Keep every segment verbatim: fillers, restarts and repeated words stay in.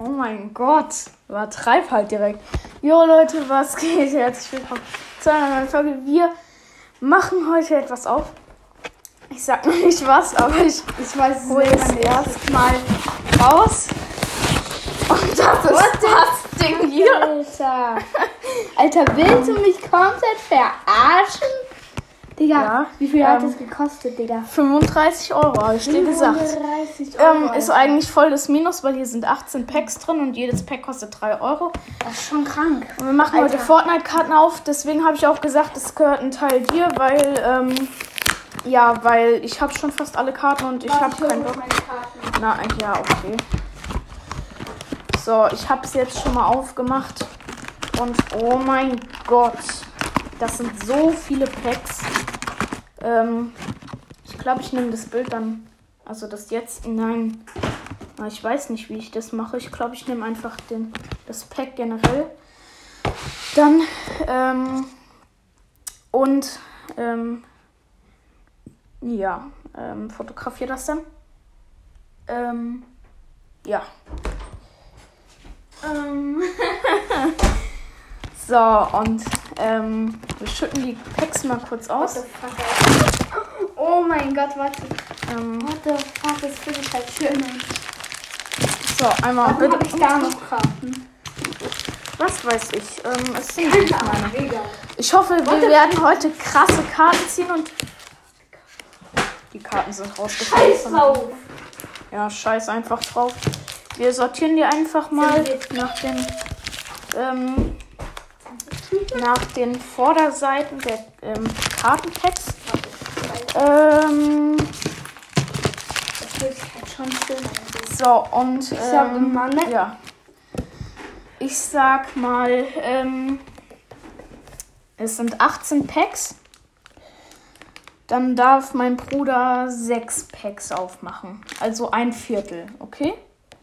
Oh mein Gott. Übertreib halt direkt. Jo Leute, was geht? Herzlich willkommen zu einer neuen Folge. Wir machen heute etwas auf. Ich sag noch nicht was, aber ich, ich weiß es hol jetzt erstmal raus. Und das ist What das Ding hier. Alter. Alter, willst du mich komplett verarschen? Digga, ja, wie viel ähm, hat das gekostet, Digga? fünfunddreißig Euro, habe ich dir gesagt. fünfunddreißig Euro, Ähm, ist eigentlich voll das Minus, weil hier sind achtzehn Packs drin und jedes Pack kostet drei Euro. Das ist schon krank. Und wir machen Alter. heute Fortnite-Karten auf, deswegen habe ich auch gesagt, es gehört ein Teil dir, weil, ähm, ja, weil ich habe schon fast alle Karten und ich habe keinen Bock. Na, ja, okay. So, ich habe es jetzt schon mal aufgemacht und oh mein Gott, das sind so viele Packs. Ähm, ich glaube, ich nehme das Bild dann, also das jetzt, nein, ich weiß nicht, wie ich das mache. Ich glaube, ich nehme einfach den, das Pack generell. Dann, ähm, und, ähm, ja, ähm, fotografiere das dann. Ähm, ja. Ähm, so, und, ähm, wir schütten die Packs mal kurz aus. What the fuck, oh mein Gott, warte. Ähm, What the fuck, das finde ich halt schön. so, einmal Warum bitte. habe ich da noch Karten? Was weiß ich. Ähm, es sind nicht meine. Mega. Ich hoffe, wir werden heute krasse Karten ziehen und die Karten sind rausgefallen. Scheiß drauf. Ja, scheiß einfach drauf. Wir sortieren die einfach mal nach den ähm, nach den Vorderseiten der ähm, Kartenpacks. Ähm, Das fühlt sich halt schon schön an. so, und Ich sag ähm, immer, ne? ja. Ich sag mal, ähm, es sind achtzehn Packs. Dann darf mein Bruder sechs Packs aufmachen. Also ein Viertel, okay?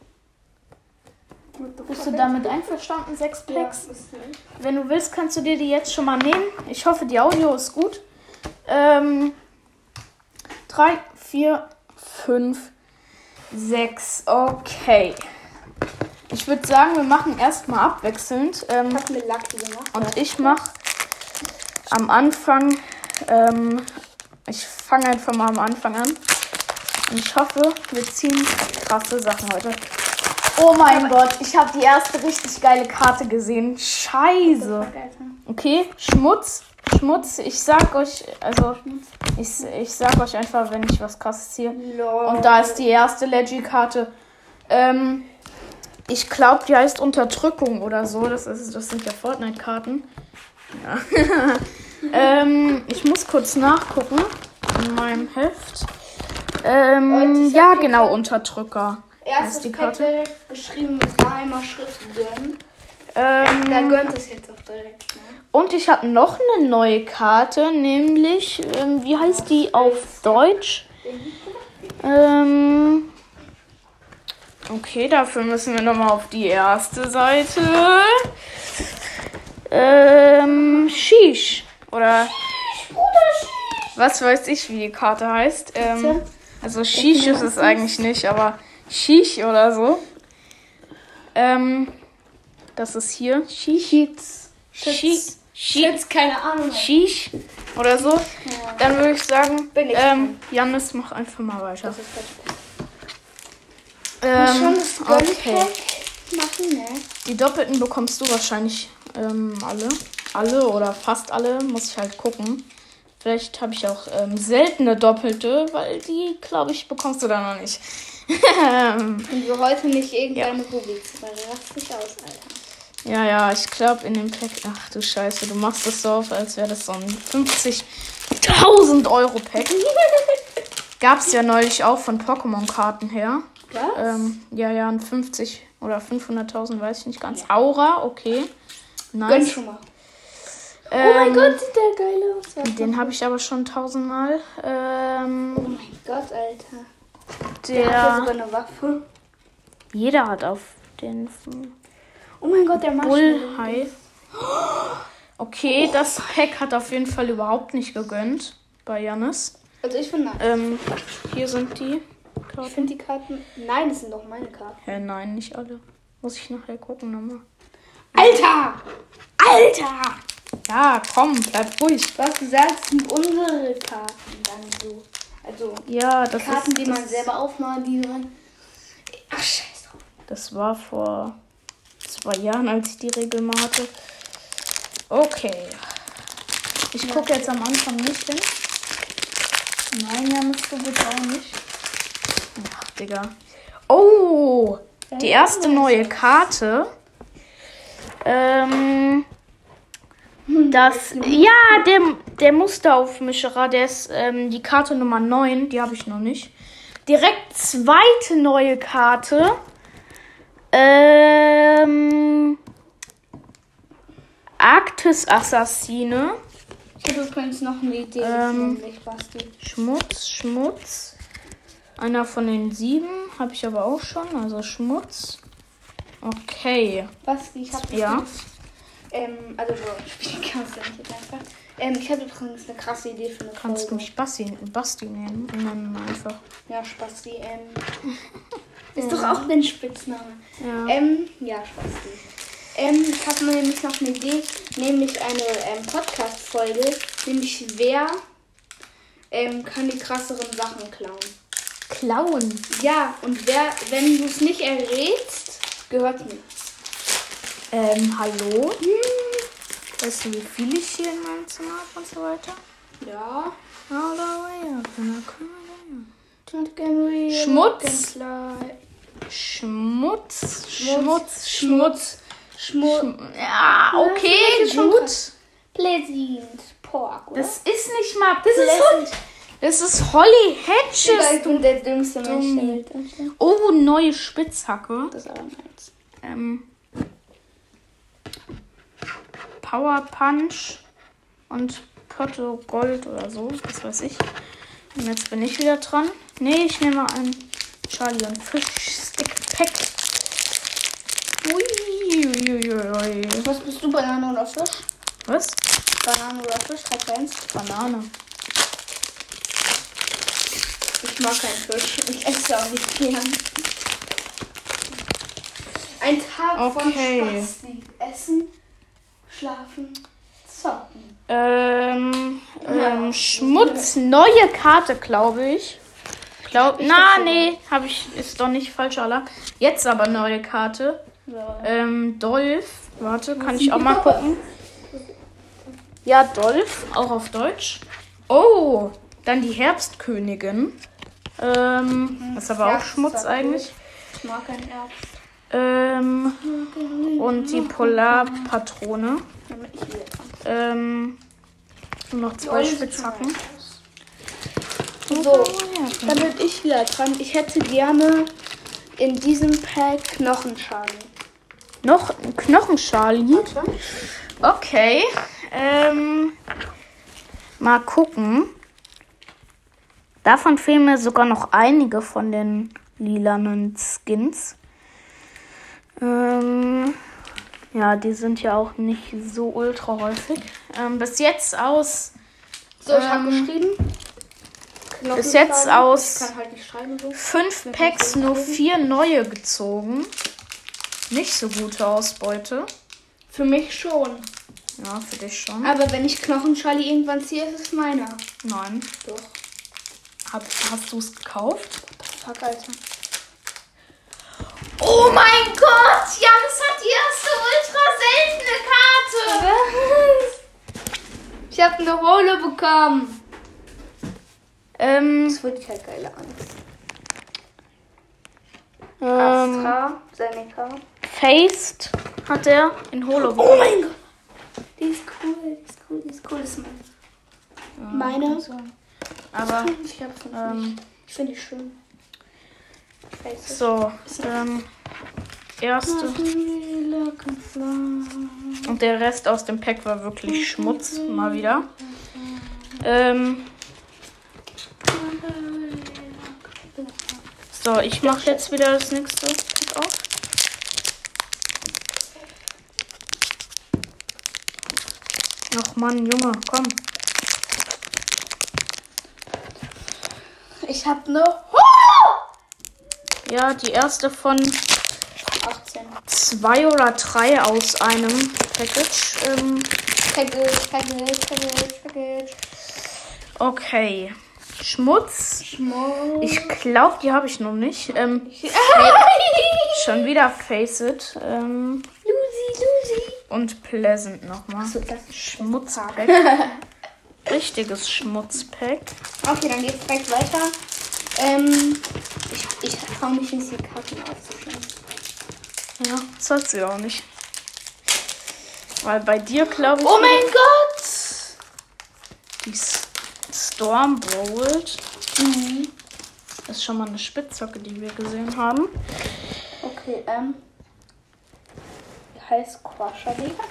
Bist du damit einverstanden, sechs Packs? Ja, ist nicht. Wenn du willst, kannst du dir die jetzt schon mal nehmen. Ich hoffe, die Audio ist gut. Ähm, drei, vier, fünf, sechs. Okay. Ich würde sagen, wir machen erstmal abwechselnd. Ähm, Ich hab mir Lucky gemacht. und ich mache am Anfang, ähm, ich fange einfach mal am Anfang an. Und ich hoffe, wir ziehen krasse Sachen heute. Oh mein Gott, ich habe die erste richtig geile Karte gesehen. Scheiße. Okay, Schmutz. Schmutz. Ich sag euch, also, ich, ich sag euch einfach, wenn ich was krasses ziehe. Und da ist die erste Leggy-Karte. Ähm, ich glaube, die heißt Unterdrückung oder so. Das, ist, das sind ja Fortnite-Karten. Ja. ähm, ich muss kurz nachgucken in meinem Heft. Ähm, ja, genau, Unterdrücker. Erstes die Karte. Karte geschrieben mit geheimer Schrift gönnen. Ähm, Da gönnt es jetzt auch direkt. Ne? und ich habe noch eine neue Karte, nämlich, ähm, wie heißt die auf Deutsch? Ähm, okay, dafür müssen wir nochmal auf die erste Seite. Ähm, Shish. Oder was weiß ich, wie die Karte heißt. Ähm, also Shish ist es eigentlich nicht, aber Shish oder so. Ähm, das ist hier. Shish. Shish. Shish. Keine Ahnung. Shish oder so. Dann würde ich sagen, Bin ich ähm, Jannis, mach einfach mal weiter. Das ist Ähm, schon das okay. machen, ne? Die Doppelten bekommst du wahrscheinlich ähm, alle. Alle oder fast alle, muss ich halt gucken. Vielleicht habe ich auch ähm, seltene Doppelte, weil die, glaube ich, bekommst du da noch nicht. Und wir heute nicht irgendeine Rubik, weil du rast dich aus, Alter. Ja, ja, ich glaube in dem Pack. Ach du Scheiße, du machst das so auf, als wäre das so ein fünfzigtausend Euro Pack. Gab es ja neulich auch von Pokémon-Karten her. Was? Ähm, ja, ja, ein fünfzig oder fünfhunderttausend, weiß ich nicht ganz. Aura, okay. Gönn Nice. schon mal. Ähm, Oh mein Gott, sieht der geil aus. Was Den habe ich aber schon tausendmal. Ähm, Oh mein Gott, Alter. Der hat ja der. sogar eine Waffe. Jeder hat auf den Oh mein Gott, der Bullhai. Okay, das Pack hat auf jeden Fall überhaupt nicht gegönnt bei Jannis. Also ich finde, Ähm, hier sind die ich Karten. finde die Karten. Nein, das sind doch meine Karten. Hä, nein, nicht alle. Muss ich nachher gucken nochmal. Alter! Alter! Ja, komm, bleib ruhig. Was du sagst, sind unsere Karten dann so. Also Ja, das Karten, ist, die das, man selber aufmacht, die man... Ach, scheiß drauf. das war vor zwei Jahren, als ich die Regel mal hatte. Okay. Ich Ja. gucke jetzt am Anfang nicht hin. Nein, ja, musst du bitte auch nicht. Ach, Digga. Oh, die erste neue Karte. Ähm, das, ja, der, der Musteraufmischerer, der ist ähm, die Karte Nummer neun, die habe ich noch nicht. Direkt zweite neue Karte. Ähm, Arktis-Assassine. Ich habe übrigens noch eine Idee, Ähm, nämlich, Basti. Schmutz, Schmutz. Einer von den sieben habe ich aber auch schon, also Schmutz. Okay. Basti, ich habe Ja. Ähm, also so, spielen kannst du nicht jetzt einfach. Ähm, ich habe übrigens eine krasse Idee für eine Kannst du Folge. mich Basti, Basti nennen? nennen einfach. Ja, Spasti, ähm. Ist doch auch dein Spitzname. Ja. Ähm, ja, Spasti. Ähm, ich habe mir nämlich noch eine Idee, nämlich eine ähm, Podcast-Folge, nämlich wer ähm, kann die krasseren Sachen klauen. Klauen. Ja, und wer, wenn du es nicht errätst, gehört mir. Ähm, hallo? Hm. Weißt du, wie viel ich hier in meinem Zimmer habe und so weiter? Ja. Schmutz. Schmutz. Schmutz. Schmutz. Schmutz. Ja, okay, das ist schon gut. krass. Pleasant Pork, oder? Das ist nicht mal Das ist Pleasant. Das ist Holly Ich Hedges. bin der dümmste Mensch der Dummi. Welt. Alter. Oh, neue Spitzhacke. Das ist aber meins. Ähm, Power Punch und Potto Gold oder so, was weiß ich. Und jetzt bin ich wieder dran. Nee, ich nehme mal ein Charlie und Fish Stick Pack. Ui, ui, ui, ui. Was bist du, Banane oder Fisch? Was? Banane oder Fisch? Hat eins. Banane. Ich mag keinen Fisch. Ich esse auch nicht gern. Ein Tag Okay. von Spasti. Essen, schlafen, zocken. Ähm, Ja. ähm, Schmutz, neue Karte, glaube ich. Glaub, Ich na, dachte- nee, habe ich, ist doch nicht falscher Alarm. Jetzt aber neue Karte. So. Ähm, Dolph. Warte, kann ich auch mal gucken. Ja, Dolph, auch auf Deutsch. Oh, dann die Herbstkönigin. Ähm, das ist aber auch Ja, Schmutz das ist eigentlich. Ich mag keinen Herbst. Ähm, und die Polarpatrone. Ich will jetzt. Ähm, nur noch zwei Spitzhacken. So, dann bin ich wieder dran. Ich hätte gerne in diesem Pack Knochenschalen. Noch ein Knochenschali. Okay. Ähm, mal gucken. Davon fehlen mir sogar noch einige von den lilanen Skins. Ähm, ja, die sind ja auch nicht so ultra häufig. Ähm, bis jetzt aus. So, ich habe Ähm, geschrieben. bis jetzt Knochenschalen. aus Ich kann halt nicht schreiben so. fünf Packs nur vier neue gezogen. Nicht so gute Ausbeute. Für mich schon. Ja, für dich schon. Aber wenn ich Knochenschali irgendwann ziehe, ist es meiner. Nein. Doch. Hab, hast du es gekauft? Fuck, Alter. Oh mein Gott! Jans hat die erste ultra seltene Karte! Ich habe eine Holo bekommen. Ähm, Das wird halt geile Angst. ähm Astra, Seneca. Faced hat er in Holo. Oh mein Gott. Die ist cool, die ist cool, die ist cool. Das ist meine. Meine. Aber, Ich hab's nicht. ähm, Ich finde die schön. Face. so, ähm, erste. Und der Rest aus dem Pack war wirklich Schmutz, mal wieder. Ähm, so, ich mache jetzt wieder das nächste Pack auf. Ach Mann, Junge, komm. Ich habe eine. Ja, die erste von achtzehn. Zwei oder drei aus einem Package. Ähm, Package, Package, Package, Package. okay. Schmutz. Schmutz. Ich glaube, die habe ich noch nicht. Ähm, schon wieder Face It. Ähm, Lucy, Lucy. und Pleasant nochmal. Achso, das ist Schmutzpack. Richtiges Schmutzpack. Okay, dann geht's direkt weiter. Ähm, ich, ich traue mich nicht, die Karten aufzuschneiden. Ja, das sollst du ja auch nicht. Weil bei dir, glaube ich... Oh mein Gott! Die S- Stormbolt. Mhm. Das ist schon mal eine Spitzhacke, die wir gesehen haben. Okay, ähm. Wie heißt Crusher, Digga?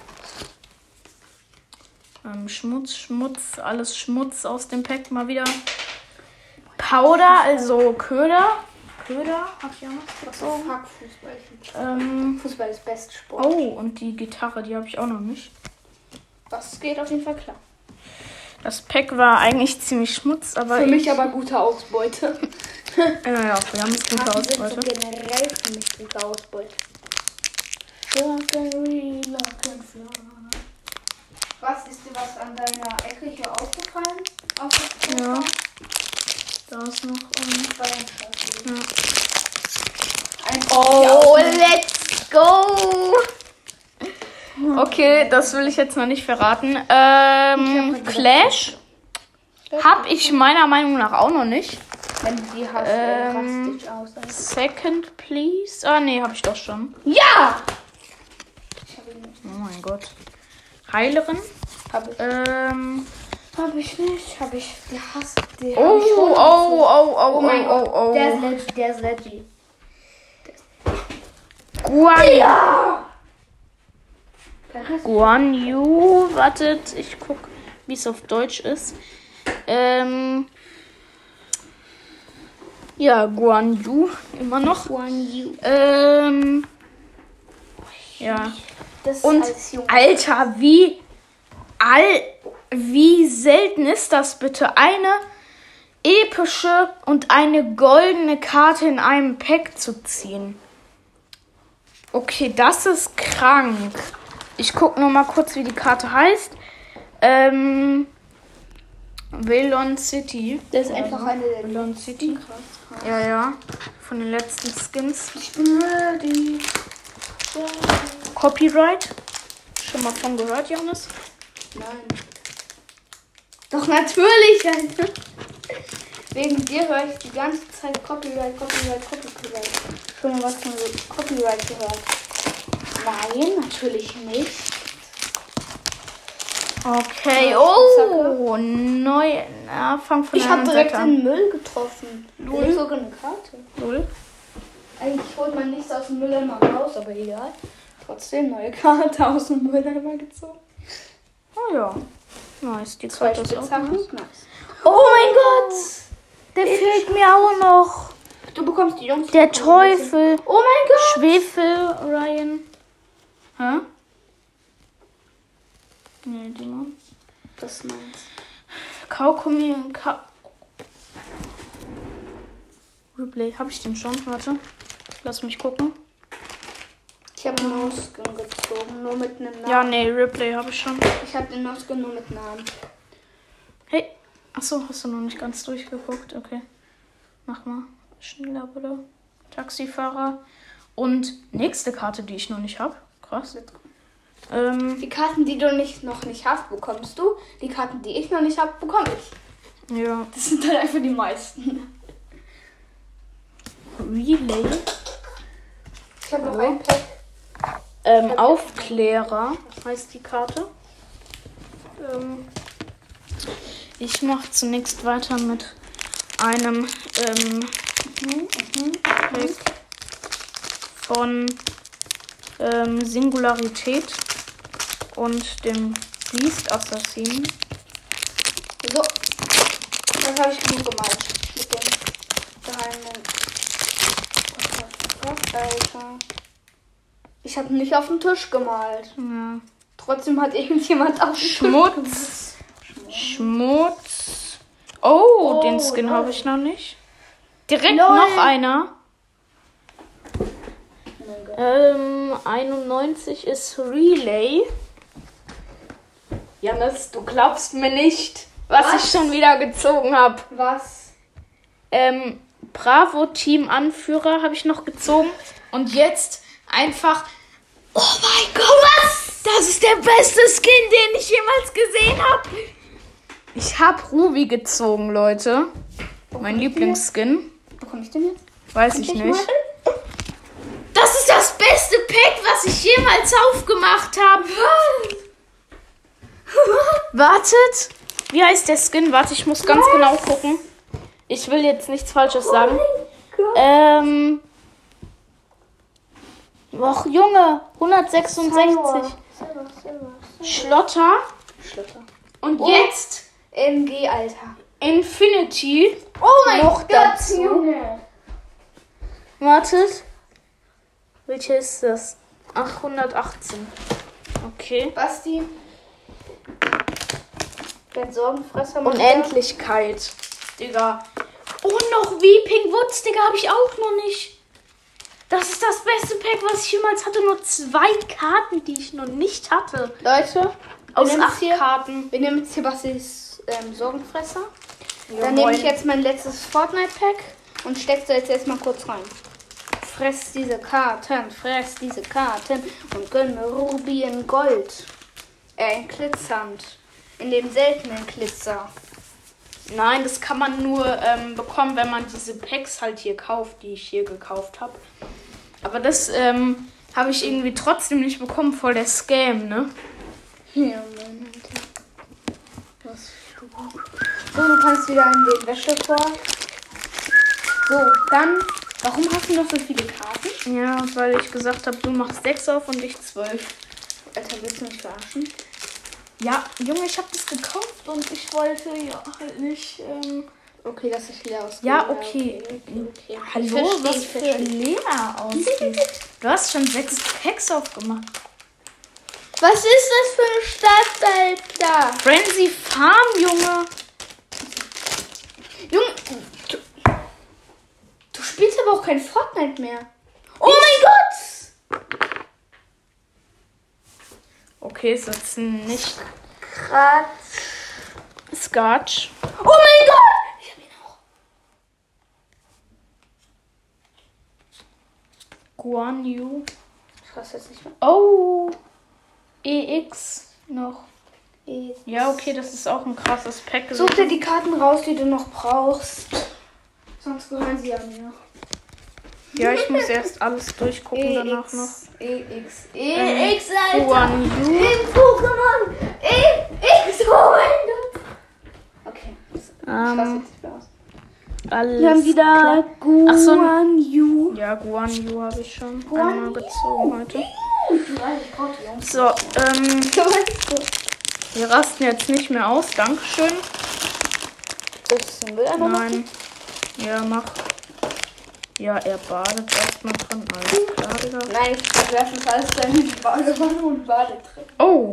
Ähm, Schmutz, Schmutz, alles Schmutz aus dem Pack mal wieder. Powder, also Köder. Köder, hab ich auch noch gezogen. Fuck, Fußball. Ähm, Fußball ist best Sport. oh, und die Gitarre, die habe ich auch noch nicht. Das geht auf jeden Fall klar. Das Pack war eigentlich ziemlich Schmutz, aber Für ich, mich aber gute Ausbeute. Ja, ja, wir haben es gut Karten sind so Ausbeute. generell für mich gute Ausbeute. Was ist dir was an deiner Ecke hier aufgefallen? Auf das Ja. Poster? Da ist noch ähm, Ja. ja. Ein Oh, let's go! Okay, das will ich jetzt noch nicht verraten. Ähm, Clash hab ich meiner Meinung nach auch noch nicht. Wenn du die hast, Ähm, ähm, raste ich aus. Second, please. Ah, nee, hab ich doch schon. Ja! Ich hab ihn nicht. Oh mein Gott. Heilerin. Hab ich. Ähm. Hab ich nicht. Hab ich gehasst. Die hab Oh, ich schon oh, oh, oh, oh, Oh mein oh, Gott. oh, Der ist oh. legit. Der ist legit. Guan, Ja! Guan Yu. Wartet, ich guck, wie es auf Deutsch ist. Ähm. Ja, Guan Yu. Immer noch. One you. Ähm. Ja. Das Und als Junge. Alter, wie all, wie selten ist das bitte? Eine epische und eine goldene Karte in einem Pack zu ziehen. Okay, das ist krank. Ich gucke nur mal kurz, wie die Karte heißt. Ähm, Velon City. Das ist einfach eine der Velon City. Krass. Ja, ja. Von den letzten Skins. Ich bin ready. Copyright. Schon mal von gehört, Jonas? Nein. Doch natürlich, Alter. Wegen dir höre ich die ganze Zeit Copyright, Copyright, Copyright. Schon mal was von so Copyright gehört? Nein, natürlich nicht. Okay, Ja, oh, neu. Na, fang von Ich der habe anderen direkt Seite in an. den Müll getroffen. Null. Direkt sogar eine Karte. Null. Eigentlich holt man nichts aus dem Mülleimer raus, aber egal. Trotzdem neue Karte aus dem Mülleimer gezogen. Oh ja. Nice, die Zwei Karte ist auch Spitzhacken. nice. Nice. Oh mein Gott! Der fehlt mir auch noch. Du bekommst die Jungs. Der Teufel. Oh mein Gott! Schwefel, Ryan. Hä? Nee, die Mann. Das ist meins. Kaugummi und Ka... Replay, hab ich den schon? Warte. Lass mich gucken. Ich habe einen No-Skin gezogen, nur mit einem Namen. Ja, nee, Replay habe ich schon. Ich habe den No-Skin nur mit Namen. Hey. Achso, hast du noch nicht ganz durchgeguckt? Okay. Mach mal. Schneller, bitte. Taxifahrer. Und nächste Karte, die ich noch nicht habe. Krass. Ähm, Die Karten, die du nicht, noch nicht hast, bekommst du. Die Karten, die ich noch nicht habe, bekomme ich. ja. Das sind dann einfach die meisten. Relay. Ich habe noch Oh. ein Pack. Ähm, Aufklärer heißt die Karte. Ähm, ich mache zunächst weiter mit einem ähm, Pack von ähm, Singularität und dem Beast Assassin. So. Das habe ich genug gemalt. Mit dem geheimen. Alter. Ich habe nicht auf den Tisch gemalt. Ja. Trotzdem hat irgendjemand auf den Tisch Schmutz. Schmutz. Oh, Oh, den Skin lol. habe ich noch nicht. Direkt Lol. noch einer. möge. Ähm, einundneunzig ist Relay. Janis, du glaubst mir nicht, was, was? ich schon wieder gezogen habe. Was? Ähm, Bravo Team Anführer habe ich noch gezogen. Und jetzt einfach... Oh mein Gott, was? Das ist der beste Skin, den ich jemals gesehen habe. Ich habe Ruby gezogen, Leute. Wo mein Lieblingsskin. Wo komme ich denn jetzt? Weiß Kann ich nicht. Mal? Das ist das beste Pack, was ich jemals aufgemacht habe. Wartet. Wie heißt der Skin? Warte, ich muss ganz was? genau gucken. Ich will jetzt nichts Falsches oh sagen. Ähm... Och, Junge, hundertsechsundsechzig. Silber, Silber, Silber. Schlotter. Schlotter. Und oh. jetzt M G, Alter. Infinity. Oh mein noch Gott, dazu. Junge. Wartet. Welche ist das? Ach, hundertachtzehn. Okay. Basti. Dein Sorgenfresser. Unendlichkeit. Digga. Und noch Weeping Woods, Digga, habe ich auch noch nicht. Das ist das beste Pack, was ich jemals hatte. Nur zwei Karten, die ich noch nicht hatte. Leute, aus acht hier, Karten. Wir nehmen jetzt hier Bastis ähm, Sorgenfresser. Ja, Dann nehme ich jetzt mein letztes Fortnite-Pack und stecke da jetzt erstmal kurz rein. Fress diese Karten, fress diese Karten und gönne Ruby in Gold. Äh, in glitzernd. In dem seltenen Glitzer. Nein, das kann man nur ähm, bekommen, wenn man diese Packs halt hier kauft, die ich hier gekauft habe. Aber das ähm, habe ich irgendwie trotzdem nicht bekommen, voll der Scam, ne? Ja, Mann, Alter. Was für... So, du kannst wieder in den Wäschekorb. So, dann... Warum hast du noch so viele Karten? Ja, weil ich gesagt habe, du machst sechs auf und ich zwölf. Alter, willst du mich verarschen? Ja, Junge, ich habe das gekauft und ich wollte ja halt nicht... Ähm okay, dass ich leer ausgehe. Ja, okay. okay, okay, okay. Hallo, verstehe, was für leer aussieht. Du hast schon sechs Packs aufgemacht. Was ist das für eine Stadt, Alter? Frenzy Farm, Junge. Junge, du, du spielst aber auch kein Fortnite mehr. Oh mein Gott! Okay, ist jetzt nicht... Kratsch. Scotch. Oh mein Gott! Ich hab ihn auch. Guan Yu. Ich weiß jetzt nicht mehr. Oh! E X noch. E X. Ja, okay, das ist auch ein krasses Pack. Such dir die Karten raus, die du noch brauchst. Sonst gehören sie ja mir. Ja, ich muss erst alles durchgucken E X, danach noch. E X. E X, Alter. Guan Yu. Im Pokémon. E X, oh mein Gott. Okay. Ähm, das jetzt nicht mehr aus. Alles Wir haben wieder Ach so, Guan Yu. Ja, Guan Yu habe ich schon Guan einmal gezogen heute. Uh, so, ähm, wir rasten jetzt nicht mehr aus. Dankeschön. Das ist ein Müll einfach Nein. Ja, mach. Ja, er badet erstmal drin. Alles klar, Digga. Nein, ich werfe das alles dann in die Badewanne und bade drin. Oh.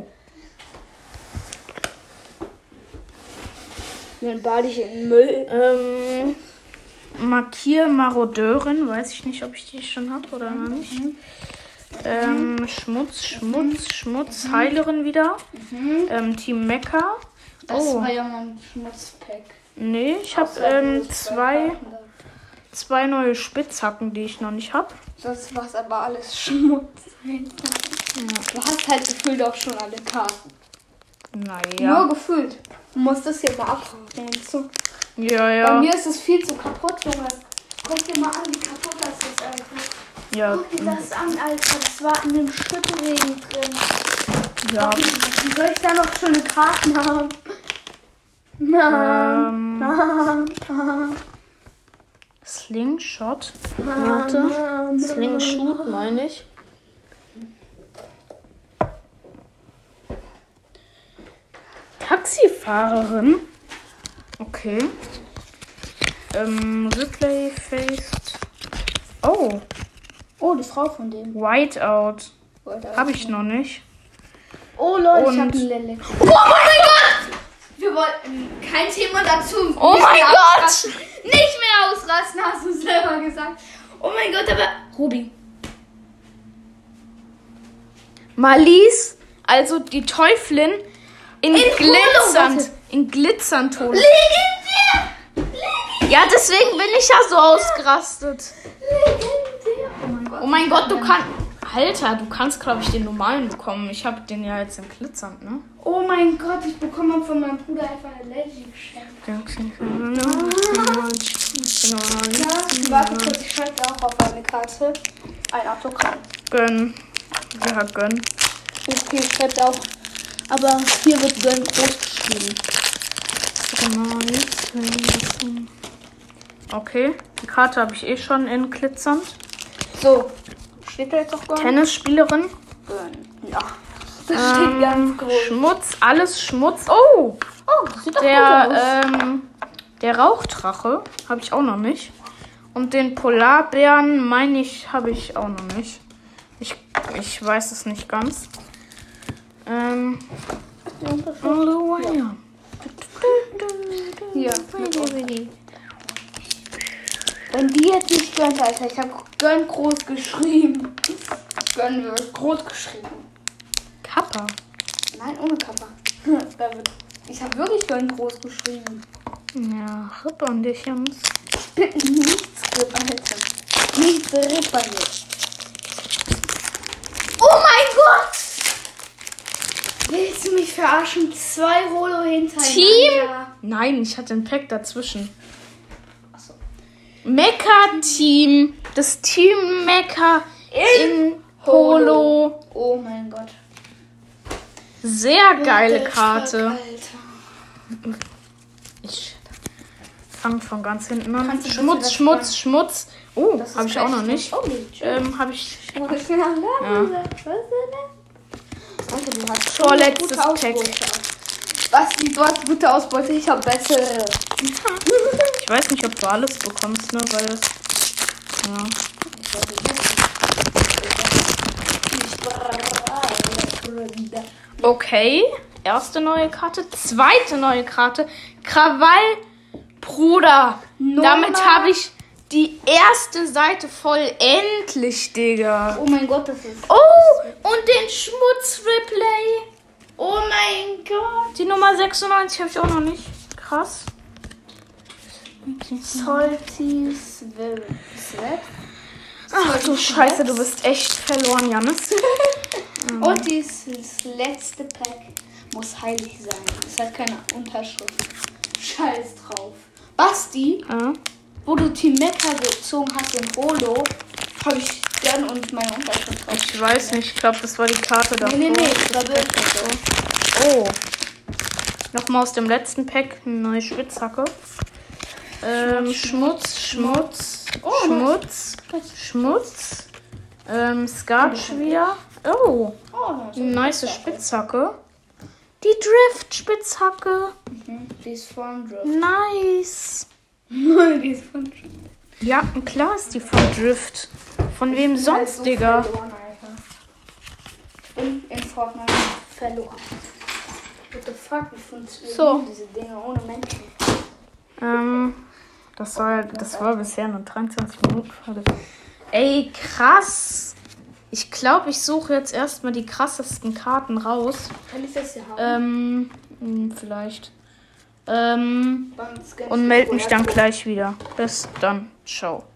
Dann bade ich in Müll. Ähm, Markier Marodeurin. Weiß ich nicht, ob ich die schon habe oder noch nicht. Mhm. Ähm, Schmutz, Schmutz, mhm. Schmutz. Mhm. Heilerin wieder. Mhm. Ähm, Team Mecha. Das oh. war ja mein Schmutzpack. Nee, ich habe ähm, zwei... Zwei neue Spitzhacken, die ich noch nicht habe. Das war aber alles Schmutz. Ja. Du hast halt gefühlt auch schon alle Karten. Naja. Nur gefühlt. Du musst das hier mal abhaken. So. Ja, ja. Bei mir ist es viel zu kaputt, Junge. Guck dir mal an, wie kaputt das ist, Alter. Ja. Guck dir das an, Alter. Das war in dem Schüttelregen drin. Ja. Wie soll ich da noch schöne Karten haben? Nein. Ähm. Nein. Slingshot. Warte. Slingshot meine ich. Taxifahrerin. Okay. Ähm, Replay faced. Oh. Oh, die Frau von dem. Whiteout. Habe ich noch nicht. Oh Leute, ich hab einen Lelek. Oh mein Gott! Wir wollten kein Thema dazu. Oh mein Gott! Nicht mehr ausrasten, hast du selber gesagt. Oh mein Gott, aber... Ruby. Marlies, also die Teuflin, in, In glitzernd. Holo, in glitzernd Holo. Legendär! Legendär! Ja, deswegen bin ich ja so ausgerastet. Legendär! Oh mein Gott. Oh mein Gott, du kannst... Alter, du kannst, glaube ich, den normalen bekommen. Ich habe den ja jetzt in glitzernd, ne? Oh mein Gott, ich bekomme von meinem Bruder einfach eine Legend geschenkt. Ja, warte kurz, ich schreibe auch auf eine Karte ein Autogramm. Gönn. Ja, gönn. Okay, ich schreibe auch. Aber hier wird Gönn groß geschrieben. Okay, die Karte habe ich eh schon in glitzernd. So, steht da jetzt auch Gönn? Tennisspielerin. Gönn. Ja. Das steht ganz Ähm, groß. Schmutz, alles Schmutz. Oh, Oh, das sieht doch gut der, aus. ähm, der Rauchdrache habe ich auch noch nicht. Und den Polarbären, meine ich, habe ich auch noch nicht. Ich, ich weiß es nicht ganz. Ähm, oh, ja. Hier. Wenn die jetzt nicht gönnt, Alter, ich habe Gönn groß geschrieben. Gönn wird groß geschrieben. Kappa. Nein, ohne Kappa. Da wird, ich habe wirklich Gönn groß geschrieben. Ja, Rippe und dich, Jungs. Nichts Alter. Nichts repariert. Oh mein Gott! Willst du mich verarschen? Zwei Holo hintereinander. Team? Nein, ich hatte ein Pack dazwischen. Achso. Mecha-Team. Das Team Mecha in Holo. Oh mein Gott. Sehr geile What the Karte. fuck, Alter. Ich fange von ganz hinten an. Kannst du Schmutz, bitte Schmutz, das Schmutz. Oh, Das ist habe ich auch noch echt nicht. Oh, nicht. Ähm, habe ich. Was ist denn da? Alter, du hast schon Vorletztes gute Pack. Ausbeute. Was, die, du hast gute Ausbeute, ich habe bessere. Ich weiß nicht, ob du alles bekommst, ne? Weil das. Ja. Okay. Erste neue Karte. Zweite neue Karte. Krawall, Bruder. Nummer- Damit habe ich die erste Seite voll. Endlich, Digga. Oh mein Gott, das ist... Oh, und den Schmutz-Replay. Oh mein Gott. Die Nummer sechsundneunzig habe ich auch noch nicht. Krass. Salty Swim. Swap? Ach du Scheiße, du bist echt verloren, Janis. Und dieses letzte Pack muss heilig sein. Es hat keine Unterschrift. Scheiß drauf. Basti, Ja. wo du Team Mecha gezogen hast in Holo, habe ich Gönn und meine Unterschrift drauf. Ich weiß nicht, ich glaube, das war die Karte davor. Nee, nee, nee, das war wirklich so. Oh. Nochmal aus dem letzten Pack eine neue Spitzhacke. Ähm, Schmutz, Schmutz, Oh, Schmutz, Schmutz. Ähm, Skatschwier. Oh, Oh, so eine nice Spitzhacke. Die Drift-Spitzhacke. Mhm. Die ist von Drift. Nice. Die ist von Drift. Ja, klar ist die von Drift. Von wem sonst, so Digga? Verloren, Alter. In, in Fortnite verloren. What the fuck, wie funktionieren So. diese Dinge ohne Menschen? Ähm, das war, das war bisher nur dreiundzwanzig Minuten. Ey, krass. Ich glaube, ich suche jetzt erstmal die krassesten Karten raus. Kann ich das hier haben? Ähm, hm, vielleicht. Ähm, Dann scan ich und das melde mich vorher dann durch. gleich wieder. Bis dann. Ciao.